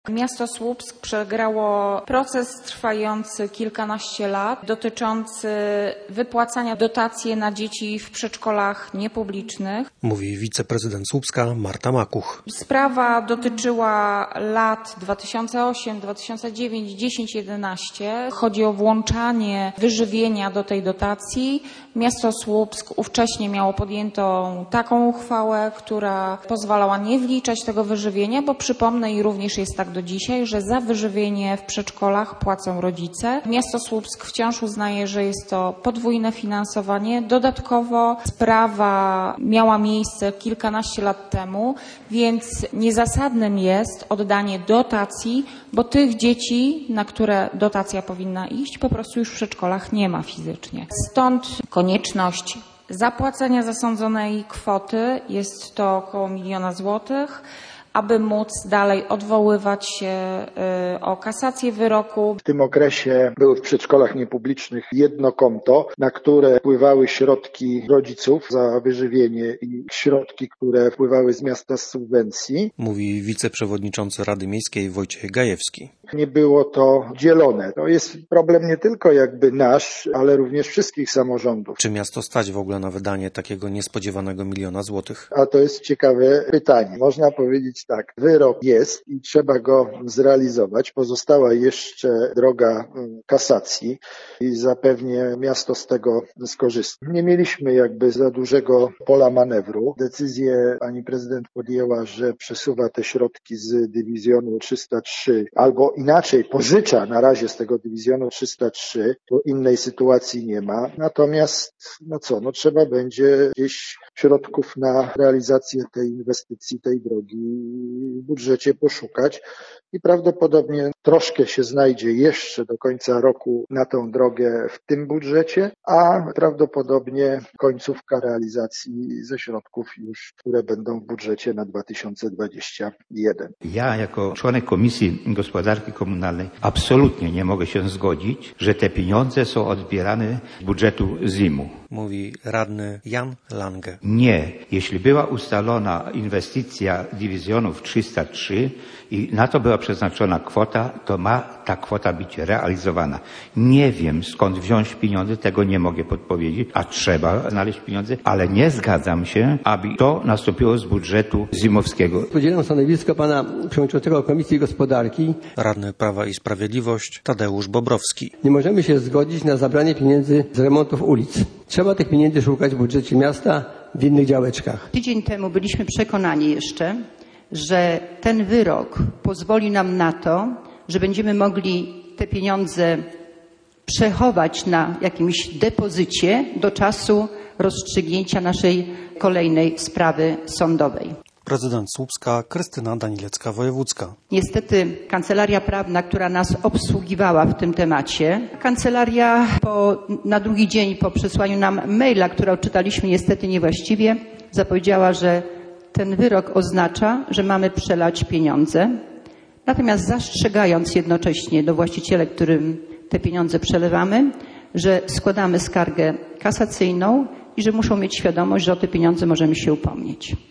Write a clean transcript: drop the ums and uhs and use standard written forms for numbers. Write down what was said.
Miasto Słupsk przegrało proces trwający kilkanaście lat dotyczący wypłacania dotacji na dzieci w przedszkolach niepublicznych. Mówi wiceprezydent Słupska Marta Makuch. Sprawa dotyczyła lat 2008, 2009, 10, 11. Chodzi o włączanie wyżywienia do tej dotacji. Miasto Słupsk ówcześnie miało podjętą taką uchwałę, która pozwalała nie wliczać tego wyżywienia, bo przypomnę i również jest tak do dzisiaj, że za wyżywienie w przedszkolach płacą rodzice. Miasto Słupsk wciąż uznaje, że jest to podwójne finansowanie. Dodatkowo sprawa miała miejsce kilkanaście lat temu, więc niezasadnym jest oddanie dotacji, bo tych dzieci, na które dotacja powinna iść, po prostu już w przedszkolach nie ma fizycznie. Stąd konieczność zapłacenia zasądzonej kwoty, jest to około 1 000 000 złotych, aby móc dalej odwoływać się o kasację wyroku. W tym okresie było w przedszkolach niepublicznych jedno konto, na które wpływały środki rodziców za wyżywienie i środki, które wpływały z miasta z subwencji. Mówi wiceprzewodniczący Rady Miejskiej Wojciech Gajewski. Nie było to dzielone. To jest problem nie tylko jakby nasz, ale również wszystkich samorządów. Czy miasto stać w ogóle na wydanie takiego niespodziewanego 1 000 000 złotych? A to jest ciekawe pytanie. Można powiedzieć tak, wyrok jest i trzeba go zrealizować. Pozostała jeszcze droga kasacji i zapewnie miasto z tego skorzysta. Nie mieliśmy jakby za dużego pola manewru. Decyzję pani prezydent podjęła, że przesuwa te środki z dywizjonu 303 albo inaczej pożycza na razie z tego dywizjonu 303, bo innej sytuacji nie ma. Natomiast trzeba będzie gdzieś środków na realizację tej inwestycji, tej drogi w budżecie poszukać i prawdopodobnie troszkę się znajdzie jeszcze do końca roku na tę drogę w tym budżecie, a prawdopodobnie końcówka realizacji ze środków już, które będą w budżecie na 2021. Ja jako członek Komisji Gospodarki Komunalnej absolutnie nie mogę się zgodzić, że te pieniądze są odbierane z budżetu ZIM-u. Mówi radny Jan Lange. Nie. Jeśli była ustalona inwestycja dywizjonów 303 i na to była przeznaczona kwota, to ma ta kwota być realizowana. Nie wiem, skąd wziąć pieniądze, tego nie mogę podpowiedzieć, a trzeba znaleźć pieniądze, ale nie zgadzam się, aby to nastąpiło z budżetu zimowskiego. Podzielam stanowisko pana przewodniczącego Komisji Gospodarki. Radny Prawa i Sprawiedliwość Tadeusz Bobrowski. Nie możemy się zgodzić na zabranie pieniędzy z remontów ulic. Trzeba tych pieniędzy szukać w budżecie miasta w innych działeczkach. Tydzień temu byliśmy przekonani jeszcze, że ten wyrok pozwoli nam na to, że będziemy mogli te pieniądze przechować na jakimś depozycie do czasu rozstrzygnięcia naszej kolejnej sprawy sądowej. Prezydent Słupska Krystyna Danilecka-Wojewódzka. Niestety kancelaria prawna, która nas obsługiwała w tym temacie, kancelaria na drugi dzień po przesłaniu nam maila, który odczytaliśmy niestety niewłaściwie, zapowiedziała, że ten wyrok oznacza, że mamy przelać pieniądze, natomiast zastrzegając jednocześnie do właścicieli, którym te pieniądze przelewamy, że składamy skargę kasacyjną i że muszą mieć świadomość, że o te pieniądze możemy się upomnieć.